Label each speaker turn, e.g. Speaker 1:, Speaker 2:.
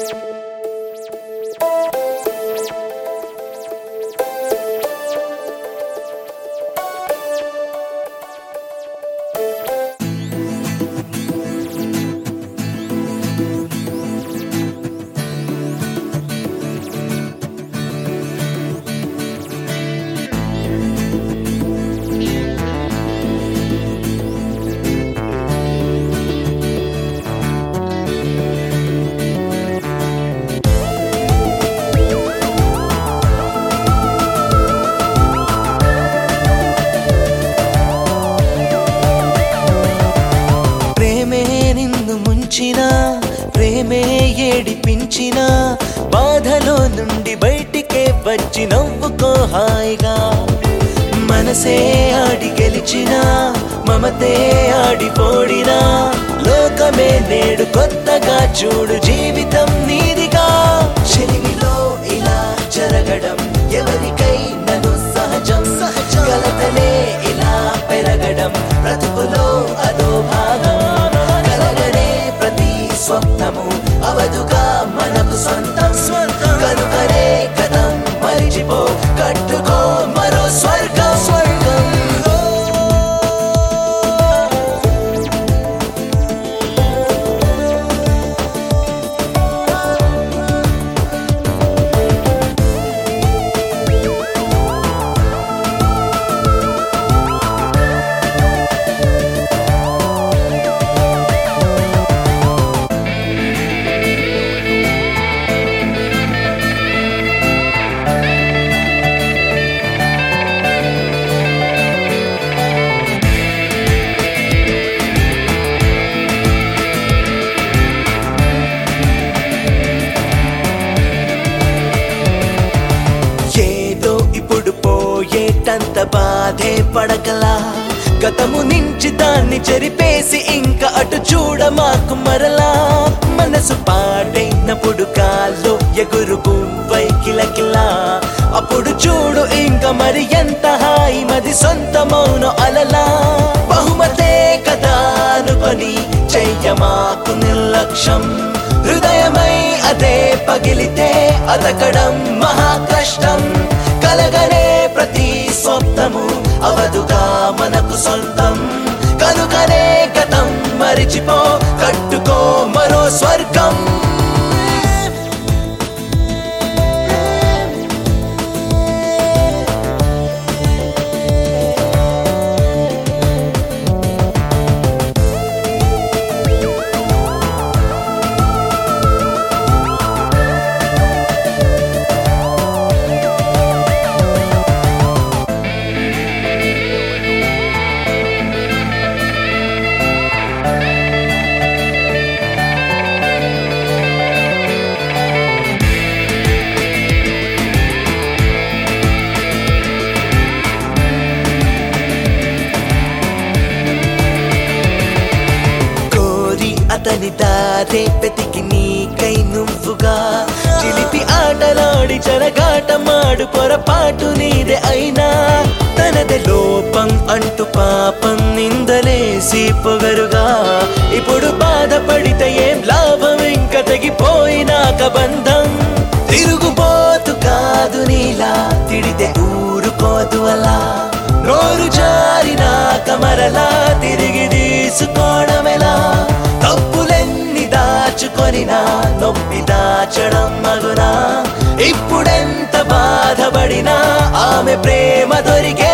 Speaker 1: ప్రేమే ఏడిపించిన బాధలో నుండి బయటికే వచ్చి నవ్వుకో హాయిగా మనసే ఆడి గెలిచిన మమతే ఆడిపోడిన లోకమే నేడు కొత్తగా చూడు జీవితం నీదిగా చెలిమిలో ఇలా జరగడం ఎవరికైనా సహజం కలతలే ఇలా పెరగడం బ్రతుకులో అదో భాగం కలగనే ప్రతి స్వప్నము అవదుగా మనకు సొంతం కనుకనే కథం మరిచిపో కట్టుకో మరో స్వర్గం ఏటంత బాధే పడకలా గతము నుంచి దాన్ని చెరిపేసి ఇంకా అటు చూడ మాకు మరలా మనసు పాడైనప్పుడు కాల్లో ఎగురు పువ్వై కిలకిలా అప్పుడు చూడు ఇంకా మరి ఎంత హాయి మది సొంతమౌను అలలా బహుమతే కదా అనుకొని చెయ్యమాకు నిర్లక్ష్యం హృదయమై అదే పగిలితే అతకడం మహా కష్టం కలగనే ప్రతి స్వప్నము అవదుగా మనకు సొంతం కనుకనే గతం మరిచిపో కట్టుకో మరో స్వర్గం అతని దారే వెతికి నీకై నువ్వుగా చిలిపి ఆటలాడి చెరగాటమాడు పొరపాటు నీదే అయినా తనదే లోపం అంటూ పాపం నిందలేసి పొగరుగా ఇప్పుడు బాధపడితే ఏం లాభం ఇంకా తెగిపోయినాక బంధం తిరుగుబోతు కాదు నీలా తిడితే ఊరుకోదు అలా నోరు జారినాక మరలా తిరిగి తీసుకోవడమెలా తప్పులెన్ని దాచుకొనినా నొప్పి దాచడం మగునా ఇప్పుడెంత బాధపడినా ఆమె ప్రేమ దొరికే